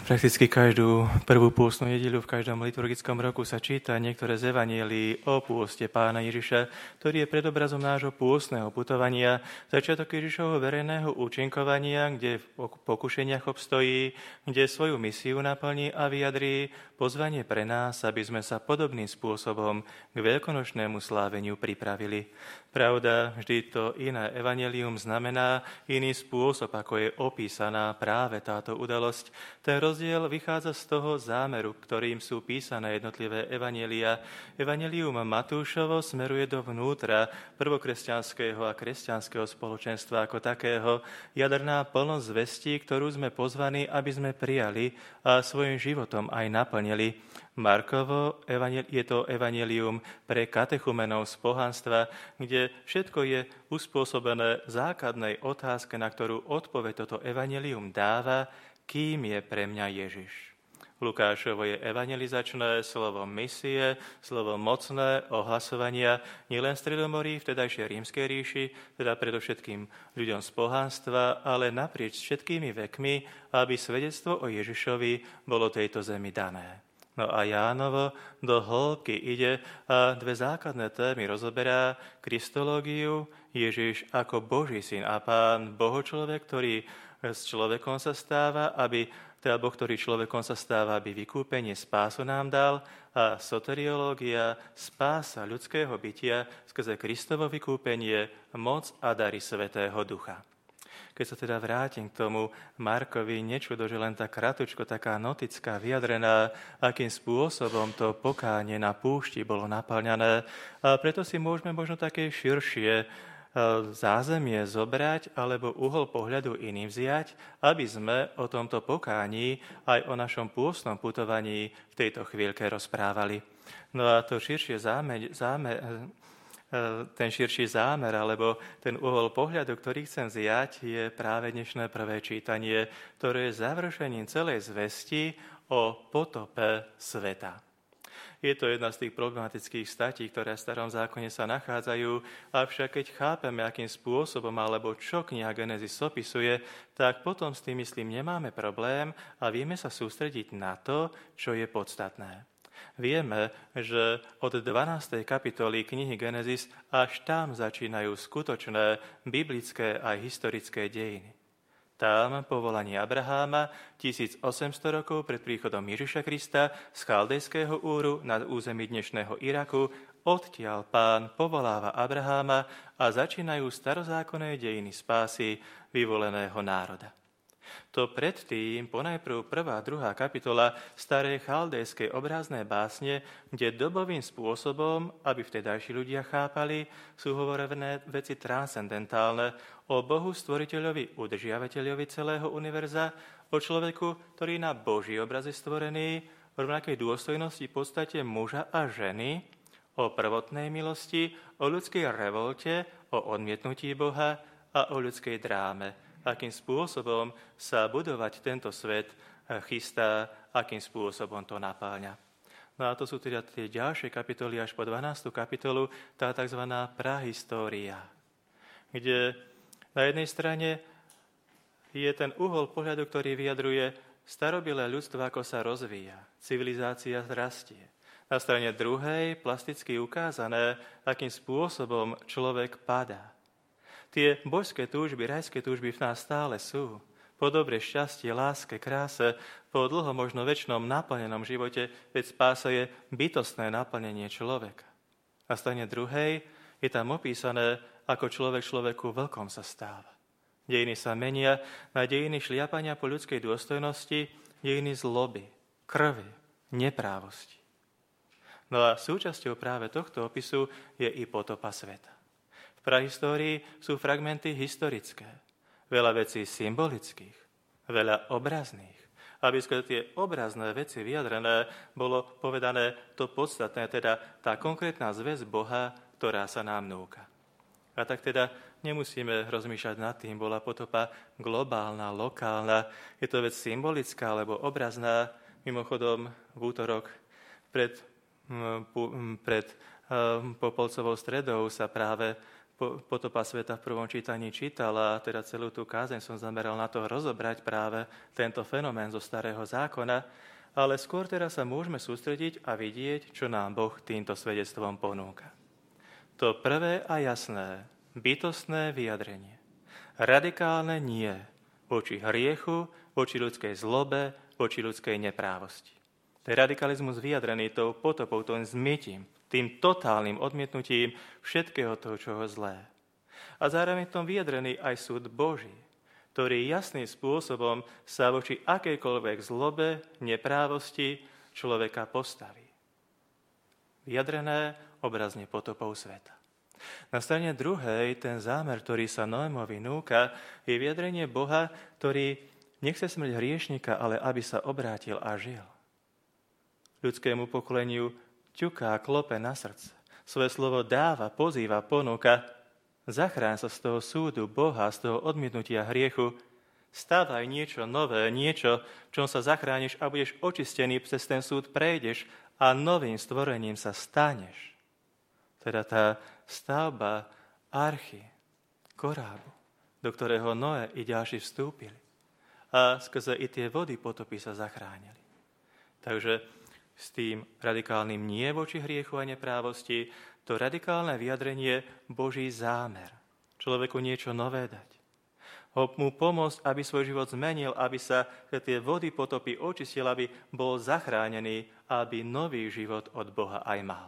Prakticky každú prvú pôstnu nedeľu v každom liturgickom roku sa číta niektoré z evanjelií o pôste Pána Ježiša, ktorý je predobrazom nášho pôstneho putovania, začiatok Ježišovho verejného účinkovania, kde v pokušeniach obstojí, kde svoju misiu naplní a vyjadrí pozvanie pre nás, aby sme sa podobným spôsobom k veľkonočnému sláveniu pripravili. Pravda, vždy to iné evanjelium znamená iný spôsob, ako je opísaná práve táto udalosť. Ten rozdiel vychádza z toho zámeru, ktorým sú písané jednotlivé evanjelia. Evanjelium Matúšovo smeruje dovnútra prvokresťanského a kresťanského spoločenstva ako takého, jadrná plnosť zvestí, ktorú sme pozvaní, aby sme prijali a svojim životom aj naplnili. Markovo je to evanjelium pre katechumenov z pohanstva, kde všetko je uspôsobené základnej otázke, na ktorú odpoveď toto evanjelium dáva: kým je pre mňa Ježiš? Lukášovo je evangelizačné, slovo misie, slovo mocné, ohlasovania nielen v Stredomorí, v tedajšej Rímskej ríši, teda predovšetkým ľuďom z pohanstva, ale naprieč všetkými vekmi, aby svedectvo o Ježišovi bolo tejto zemi dané. No a Jánovo do hĺbky ide a dve základné témy rozoberá: kristológiu, Ježiš ako Boží syn a Pán, Bohočlovek, ktorý s človekom sa stáva, Boh, ktorý človekom sa stáva, aby vykúpenie, spásu nám dal, a soteriológia, spása ľudského bytia skrze Kristovo vykúpenie, moc a dary Svätého Ducha. Keď sa teda vrátim k tomu Markovi, nečudo, že len tak kratučko, taká notická vyjadrená, akým spôsobom to pokánie na púšti bolo naplňané. A preto si môžeme možno také širšie zázemie zobrať alebo uhol pohľadu iným vziať, aby sme o tomto pokání aj o našom pôstnom putovaní v tejto chvíľke rozprávali. No a to ten širší zámer, alebo ten uhol pohľadu, ktorý chcem vziať, je práve dnešné prvé čítanie, ktoré je završením celej zvesti o potope sveta. Je to jedna z tých problematických statí, ktoré v Starom zákone sa nachádzajú, avšak keď chápeme, akým spôsobom alebo čo kniha Genesis opisuje, tak potom s tým, myslím, nemáme problém a vieme sa sústrediť na to, čo je podstatné. Vieme, že od 12. kapitoly knihy Genesis až tam začínajú skutočné biblické aj historické dejiny. Tam povolanie Abraháma 1800 rokov pred príchodom Ježiša Krista z Chaldejského Úru na území dnešného Iraku, odtiaľ Pán povoláva Abraháma a začínajú starozákonné dejiny spásy vyvoleného národa. To predtým ponajprv 1. a 2. kapitola starej chaldejskej obrazné básne, kde dobovým spôsobom, aby vtedajší ľudia chápali, sú hovorené veci transcendentálne o Bohu stvoriteľovi, udržiavateľovi celého univerza, o človeku, ktorý na Boží obraz je stvorený, v rovnakej dôstojnosti v podstate muža a ženy, o prvotnej milosti, o ľudskej revolte, o odmietnutí Boha a o ľudskej dráme. Akým spôsobom sa budovať tento svet chystá, akým spôsobom to napáľa. No a to sú teda tie ďalšie kapitoly až po 12. kapitolu, tá tzv. Prahistória, kde na jednej strane je ten uhol pohľadu, ktorý vyjadruje starobilé ľudstvo, ako sa rozvíja, civilizácia rastie. Na strane druhej plasticky ukázané, akým spôsobom človek padá. Tie božské túžby, rajské túžby v nás stále sú. Po dobre, šťastie, láske, kráse, po dlho možno večnom naplnenom živote, veď spása je bytostné naplnenie človeka. Na strane druhej je tam opísané, ako človek človeku vlkom sa stáva. Dejiny sa menia na dejiny šliapania po ľudskej dôstojnosti, dejiny zloby, krvi, neprávosti. No a súčasťou práve tohto opisu je i potopa sveta. V prahistórii sú fragmenty historické, veľa vecí symbolických, veľa obrazných. Aby skôr tie obrazné veci vyjadrené, bolo povedané to podstatné, teda tá konkrétna zväzť Boha, ktorá sa nám núka. A tak teda nemusíme rozmýšľať nad tým, bola potopa globálna, lokálna, je to vec symbolická alebo obrazná. Mimochodom, v útorok pred Popolcovou stredou sa práve potopa sveta v prvom čítaní čítal a teda celú tú kázeň som zameral na to rozobrať práve tento fenomén zo Starého zákona, ale skôr teraz sa môžeme sústrediť a vidieť, čo nám Boh týmto svedectvom ponúka. To prvé a jasné, bytostné vyjadrenie. Radikálne nie voči hriechu, voči ľudskej zlobe, voči ľudskej neprávosti. To je radikalizmus vyjadrený tou potopou, tým zmetím, tým totálnym odmietnutím všetkého toho, čo ho zlé. A zároveň v tom vyjadrený aj súd Boží, ktorý jasným spôsobom sa voči akejkoľvek zlobe, neprávosti človeka postaví. Vyjadrené obrazne potopou sveta. Na strane druhej ten zámer, ktorý sa Noémovi núka, je vyjadrenie Boha, ktorý nechce smrť hriešnika, ale aby sa obrátil a žil. Ľudskému pokoleniu ťuká, klope na srdce. Svoje slovo dáva, pozýva, ponúka. Zachráň sa z toho súdu Boha, z toho odmietnutia hriechu. Stávaj niečo nové, niečo, v čom sa zachrániš a budeš očistený, cez ten súd prejdeš a novým stvorením sa staneš. Teda tá stavba archy, korábu, do ktorého Noé i ďalší vstúpili. A skrze i tie vody potopy sa zachránili. Takže s tým radikálnym nie voči hriechu a neprávosti, to radikálne vyjadrenie Boží zámer. Človeku niečo nové dať. Mu pomôcť, aby svoj život zmenil, aby sa tie vody potopy očistil, aby bol zachránený a aby nový život od Boha aj mal.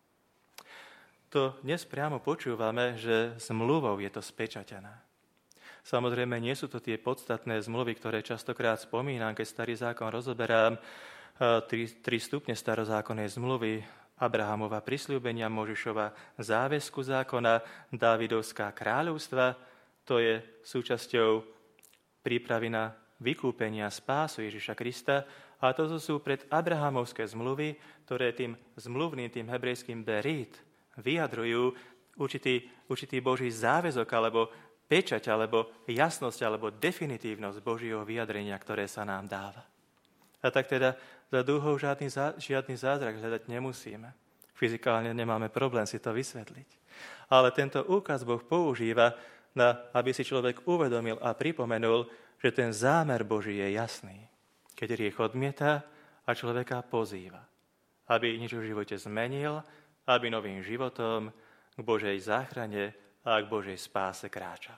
To dnes priamo počúvame, že zmluvou je to spečatené. Samozrejme, nie sú to tie podstatné zmluvy, ktoré častokrát spomínam, keď Starý zákon rozoberám, 3 stupne starozákonnej zmluvy, Abrahamova prisľúbenia, Možišova záväzku zákona, Dávidovská kráľovstva, to je súčasťou prípravy na vykúpenie a spásu Ježiša Krista. A toto sú pred Abrahamovské zmluvy, ktoré tým zmluvným, tým hebrejským berít vyjadrujú určitý Boží záväzok, alebo pečať, alebo jasnosť, alebo definitívnosť Božieho vyjadrenia, ktoré sa nám dáva. A tak teda za dúhou žiadny zázrak hľadať nemusíme. Fyzikálne nemáme problém si to vysvetliť. Ale tento úkaz Boh používa, aby si človek uvedomil a pripomenul, že ten zámer Boží je jasný. Keď hriech odmieta a človeka pozýva, aby niečo v živote zmenil, aby novým životom k Božej záchrane a k Božej spáse kráčal.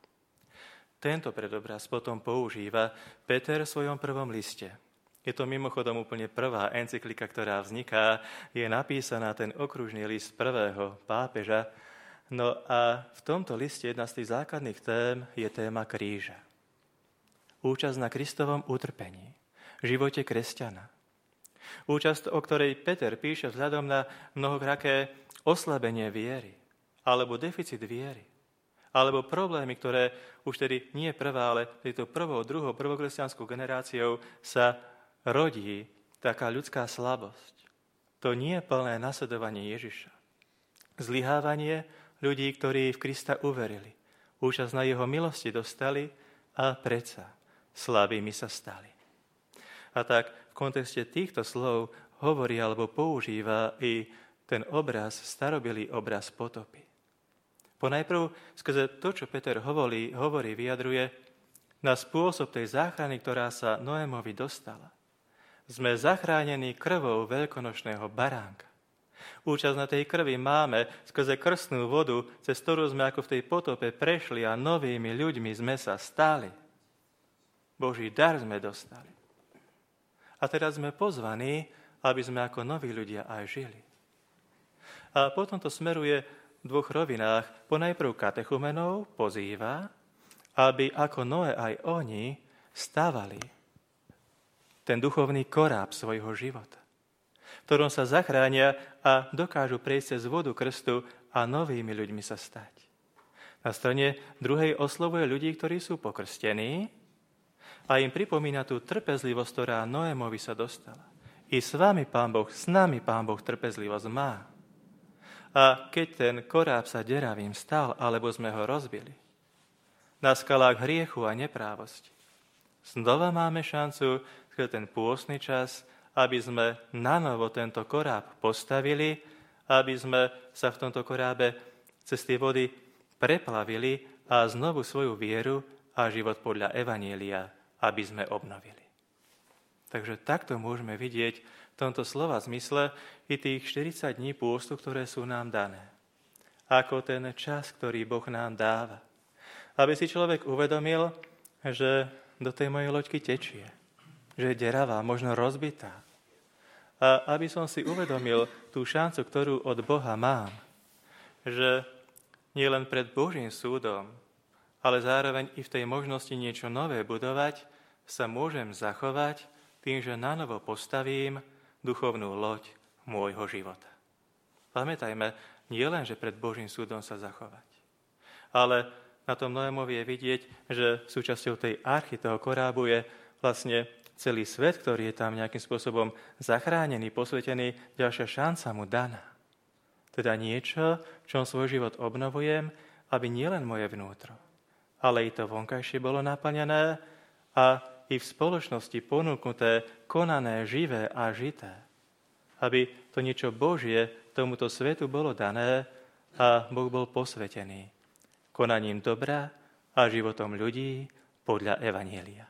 Tento predobraz potom používa Peter v svojom prvom liste. Je to mimochodom úplne prvá encyklika, ktorá vzniká. Je napísaná ten okružný list prvého pápeža. No a v tomto liste jedna z tých základných tém je téma kríža. Účasť na Kristovom utrpení, živote kresťana. Účasť, o ktorej Peter píše vzhľadom na mnohoraké oslabenie viery, alebo deficit viery, alebo problémy, ktoré už tedy nie prvá, ale tejto prvokresťanskou generáciou sa rodí taká ľudská slabosť. To nie je plné nasledovanie Ježiša. Zlyhávanie ľudí, ktorí v Krista uverili. Účasť na jeho milosti dostali a predsa slabými sa stali. A tak v kontexte týchto slov hovorí alebo používa i ten obraz, starobilý obraz potopy. Ponajprv skrze to, čo Peter hovorí, vyjadruje na spôsob tej záchrany, ktorá sa Noémovi dostala. Sme zachránení krvou veľkonočného baránka. Účasť na tej krvi máme skrze krstnú vodu, cez ktorú sme ako v tej potope prešli a novými ľuďmi sme sa stali. Boží dar sme dostali. A teraz sme pozvaní, aby sme ako noví ľudia aj žili. A potom to smeruje v dvoch rovinách. Ponajprv katechumenov pozýva, aby ako Noé aj oni stavali ten duchovný koráb svojho života, v ktorom sa zachránia a dokážu prejsť cez vodu krstu a novými ľuďmi sa stať. Na strane druhej oslovuje ľudí, ktorí sú pokrstení a im pripomína tú trpezlivosť, ktorá Noémovi sa dostala. I s vami, Pán Boh, s nami Pán Boh trpezlivosť má. A keď ten koráb sa deravým stal, alebo sme ho rozbili, na skalách hriechu a neprávosti, znova máme šancu ten pôstny čas, aby sme nanovo tento koráb postavili, aby sme sa v tomto korábe cez tie vody preplavili a znovu svoju vieru a život podľa Evanjelia, aby sme obnovili. Takže takto môžeme vidieť v tomto slova zmysle i tých 40 dní pôstu, ktoré sú nám dané. Ako ten čas, ktorý Boh nám dáva. Aby si človek uvedomil, že do tej mojej loďky tečie, že je deravá, možno rozbitá. A aby som si uvedomil tú šancu, ktorú od Boha mám, že nie len pred Božím súdom, ale zároveň i v tej možnosti niečo nové budovať, sa môžem zachovať tým, že nanovo postavím duchovnú loď môjho života. Pamätajme, nie len, že pred Božím súdom sa zachovať, ale na tom Noémovi je vidieť, že súčasťou tej archy, toho korábu je vlastne celý svet, ktorý je tam nejakým spôsobom zachránený, posvetený, ďalšia šanca mu daná. Teda niečo, v čom svoj život obnovujem, aby nielen moje vnútro, ale i to vonkajšie bolo naplnené a i v spoločnosti ponúknuté, konané, živé a žité. Aby to niečo Božie tomuto svetu bolo dané a Boh bol posvetený konaním dobra a životom ľudí podľa Evanjelia.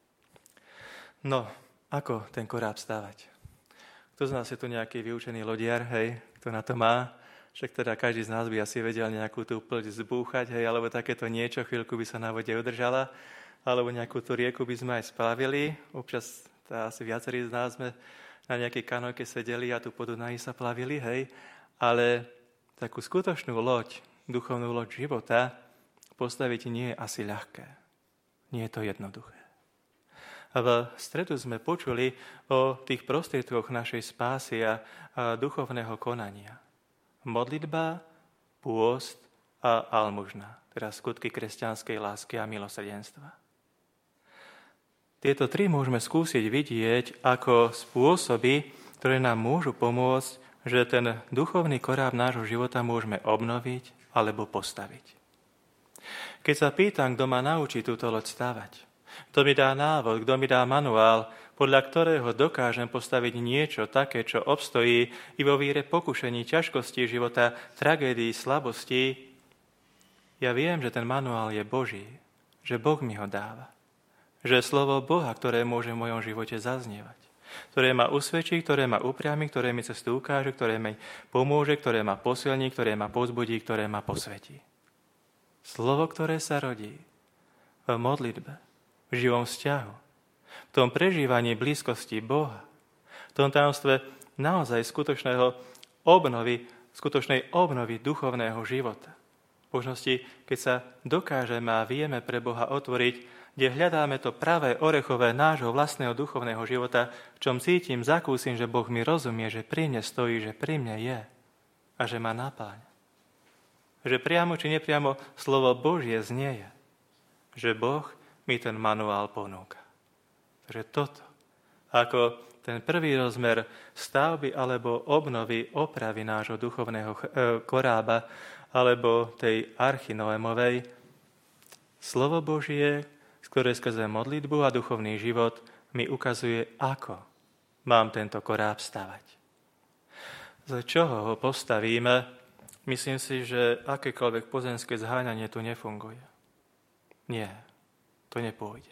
No, ako ten koráb stavať? Kto z nás je tu nejaký vyučený lodiar, hej? Kto na to má? Však teda každý z nás by asi vedel nejakú tú plť zbúchať, hej? Alebo takéto niečo, chvíľku by sa na vode udržala, alebo nejakú tú rieku by sme aj splavili. Občas asi viacerí z nás sme na nejakej kanóke sedeli a tu po Dunaji sa plavili, hej? Ale takú skutočnú loď, duchovnú loď života postaviť nie je asi ľahké. Nie je to jednoduché. A v stredu sme počuli o tých prostriedkoch našej spásy a duchovného konania. Modlitba, pôst a almužna, teda skutky kresťanskej lásky a milosrdenstva. Tieto tri môžeme skúsiť vidieť ako spôsoby, ktoré nám môžu pomôcť, že ten duchovný koráb nášho života môžeme obnoviť alebo postaviť. Keď sa pýtam, kto ma naučí túto loď stavať, kto mi dá návod, kto mi dá manuál, podľa ktorého dokážem postaviť niečo také, čo obstojí i vo víre pokušení, ťažkosti života, tragédií, slabostí, ja viem, že ten manuál je Boží, že Boh mi ho dáva. Že slovo Boha, ktoré môže v mojom živote zaznievať, ktoré ma usvedčí, ktoré ma upriami, ktoré mi cestu ukáže, ktoré mi pomôže, ktoré ma posilní, ktoré ma povzbudí, ktoré ma posvetí. Slovo, ktoré sa rodí v modlitbe, v živom vzťahu, v tom prežívaní blízkosti Boha, v tom tajomstve naozaj skutočnej obnovy duchovného života. V možnosti, keď sa dokážeme a vieme pre Boha otvoriť, kde hľadáme to pravé orechové nášho vlastného duchovného života, v čom cítim, zakúsim, že Boh mi rozumie, že pri mne stojí, že pri mne je a že ma napáľa. Že priamo či nepriamo slovo Božie znieje, že Boh mi ten manuál ponúka. Takže toto, ako ten prvý rozmer stavby alebo obnovy, opravy nášho duchovného korába alebo tej archy Noémovej, slovo Božie, ktoré skrze modlitbu a duchovný život mi ukazuje, ako mám tento koráb stavať. Z čoho ho postavíme? Myslím si, že akékoľvek pozemské zháňanie tu nefunguje. Nie, to nepôjde.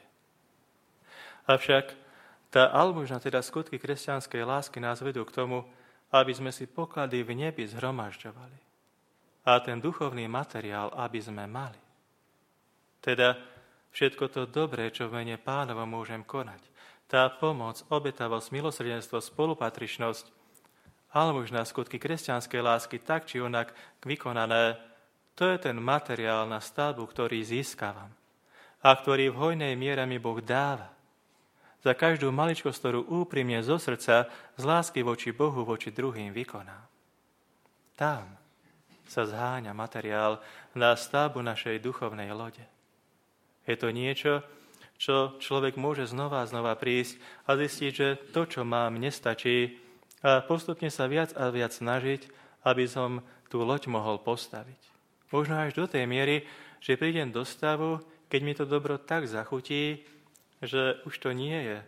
Avšak tá almužna, teda skutky kresťanskej lásky nás vedú k tomu, aby sme si poklady v nebi zhromažďovali. A ten duchovný materiál, aby sme mali. Teda všetko to dobré, čo v mene Pánovom môžem konať. Tá pomoc, obetavosť, milosrdenstvo, spolupatričnosť, almužná skutky kresťanskej lásky tak či onak vykonané, to je ten materiál na stavbu, ktorý získavam a ktorý v hojnej miere mi Boh dáva. Za každú maličkosť, ktorú úprimne zo srdca, z lásky voči Bohu, voči druhým vykonám. Tam sa zháňa materiál na stavbu našej duchovnej lode. Je to niečo, čo človek môže znova a znova prísť a zistiť, že to, čo mám, nestačí, a postupne sa viac a viac snažiť, aby som tú loď mohol postaviť. Možno až do tej miery, že prídem do stavu, keď mi to dobro tak zachutí, že už to nie je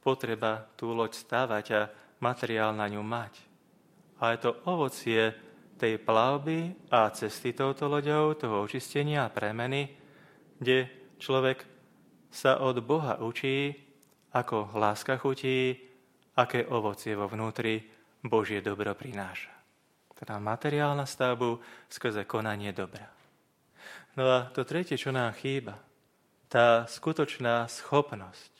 potreba tú loď stavať a materiál na ňu mať. Ale to ovocie tej plavby a cesty touto loďou, toho očistenia a premeny, kde človek sa od Boha učí, ako láska chutí, aké ovocie vo vnútri Božie dobro prináša. Teda materiálna stavbu skrze konanie dobra. No a to tretie, čo nám chýba, tá skutočná schopnosť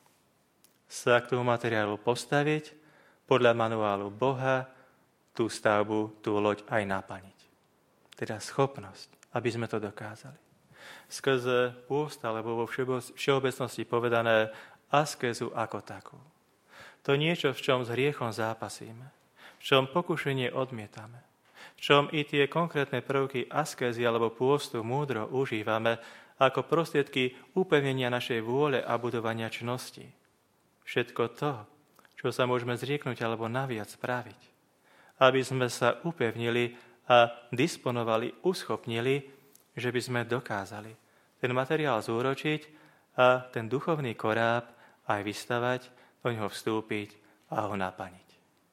sa k tomu materiálu postaviť, podľa manuálu Boha, tú stavbu, tú loď aj naplniť. Teda schopnosť, aby sme to dokázali. Skrze pôst, alebo vo všeobecnosti povedané askézu ako takú. To niečo, v čom s hriechom zápasíme, v čom pokušenie odmietame, v čom i tie konkrétne prvky askézy alebo pôstu múdro užívame ako prostriedky upevnenia našej vôle a budovania čnosti. Všetko to, čo sa môžeme zrieknúť alebo naviac spraviť, aby sme sa upevnili a disponovali, uschopnili, že by sme dokázali ten materiál zúročiť a ten duchovný koráb aj vystavať, do ňoho vstúpiť a ho naplniť.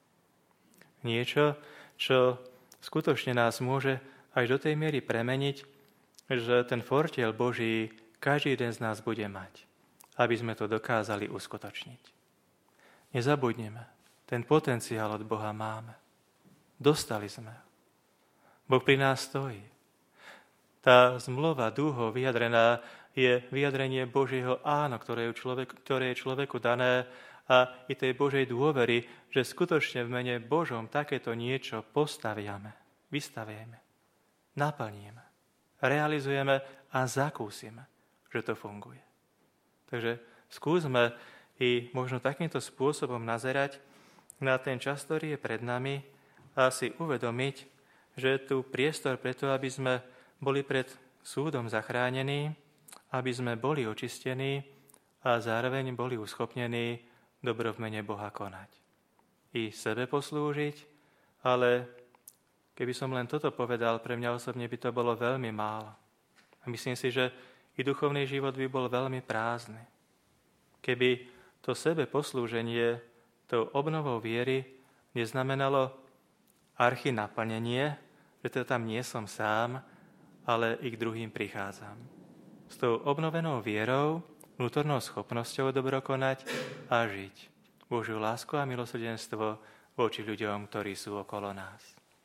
Niečo, čo skutočne nás môže až do tej miery premeniť, že ten fortiel Boží každý jeden z nás bude mať, aby sme to dokázali uskutočniť. Nezabudneme, ten potenciál od Boha máme. Dostali sme ho. Boh pri nás stojí. Tá zmluva dúho vyjadrená je vyjadrenie Božieho áno, ktoré je človeku dané a i tej Božej dôvery, že skutočne v mene Božom takéto niečo postaviame, vystavieme, naplníme, realizujeme a zakúsime, že to funguje. Takže skúsme i možno takýmto spôsobom nazerať na ten čas, ktorý je pred nami a si uvedomiť, že je tu priestor preto, aby sme boli pred súdom zachránení, aby sme boli očistení a zároveň boli uschopnení dobro v mene Boha konať. I sebe poslúžiť, ale keby som len toto povedal, pre mňa osobne by to bolo veľmi málo. A myslím si, že i duchovný život by bol veľmi prázdny. Keby to sebe poslúženie tou obnovou viery neznamenalo archy naplnenie, že to tam nie som sám, ale i k druhým prichádzam. S tou obnovenou vierou, vnútornou schopnosťou dobro konať a žiť Božiu lásku a milosrdenstvo voči ľuďom, ktorí sú okolo nás.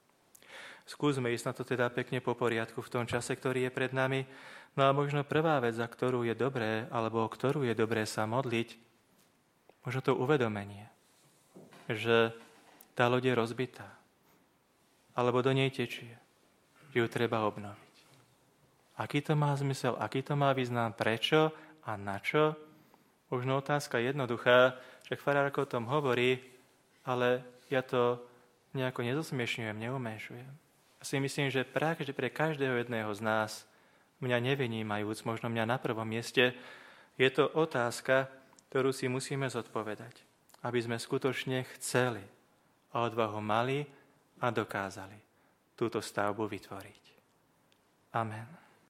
Skúsme ísť na to teda pekne po poriadku v tom čase, ktorý je pred nami. No a možno prvá vec, za ktorú je dobré, alebo o ktorú je dobré sa modliť, možno to uvedomenie, že tá loď je rozbitá, alebo do nej tečie, že ju treba obnoviť. Aký to má zmysel, aký to má význam, prečo a na čo? Možno otázka jednoduchá, však farár o tom hovorí, ale ja to nejako nezosmiešňujem, neumenšujem. Ja si myslím, že pre každého jedného z nás, mňa nevynímajúc, možno mňa na prvom mieste, je to otázka, ktorú si musíme zodpovedať, aby sme skutočne chceli a odvahu mali a dokázali túto stavbu vytvoriť. Amen.